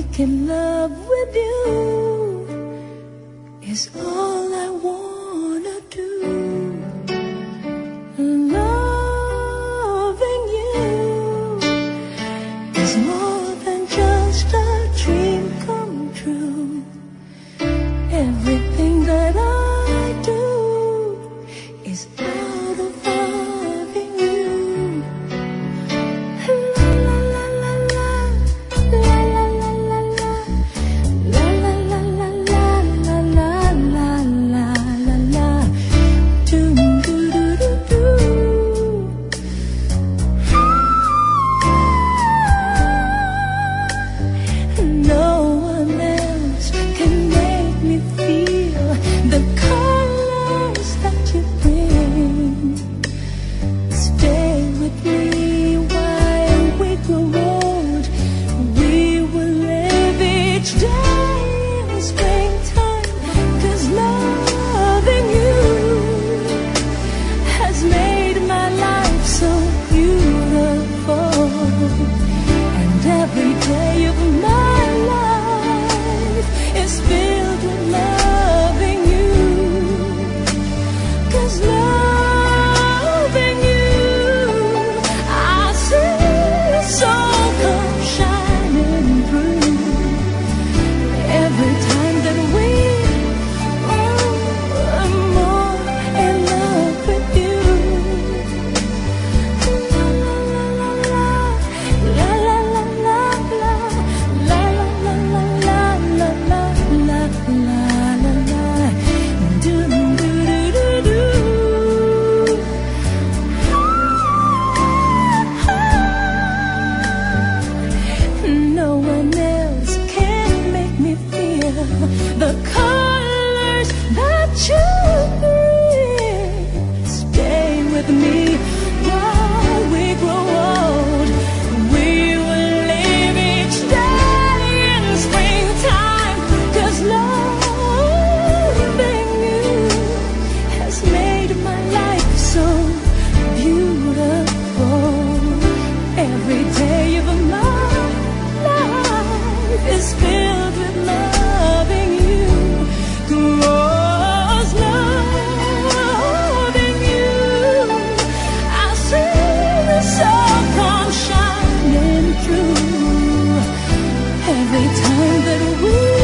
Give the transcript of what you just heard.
making love with you is all I wanna do. Loving you is more than just a dream come true. Everything that I do is out of loving you. La la la la la la la la la la la la la la la la la la la do do do do do. No one else can make me feel the colors that you bring. Stay with me while we grow old. We will live each day in springtime, 'cause loving you has made my life so beautiful. And every day of my life is filled with loving you. 'Cause loving you, I see the sun come shining through. Every time that we are more in love with you. La la la la la la la la la la la la la la la la la la la do do do do do. No one else can make me feel the colors that you bring. Stay with me while we grow old. We will live each day in springtime, 'cause loving you has made my life so beautiful. Every day of my life is filled with loving you. 'Cause loving you, I see the sun come shining through. Every time that we